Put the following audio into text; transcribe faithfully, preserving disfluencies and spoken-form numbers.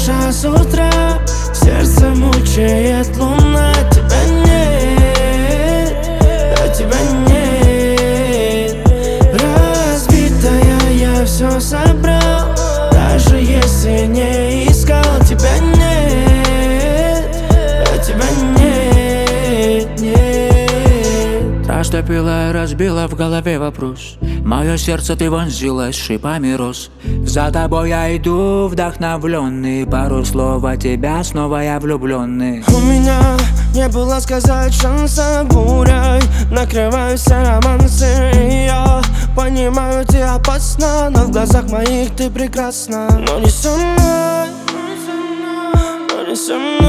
душа с утра, сердце мучает луна. Тебя нет, а тебя нет. Разбитая я все собрал, даже если не искал. Тебя нет, а тебя нет, нет. Растопила и разбила в голове вопрос. Мое сердце ты вонзилась шипами роз. За тобой я иду вдохновленный, пару слов от тебя, снова я влюбленный. У меня не было сказать шанса, бурей накрываю все романсы. И я понимаю, ты опасна, но в глазах моих ты прекрасна. Но не со мной, но не со мной.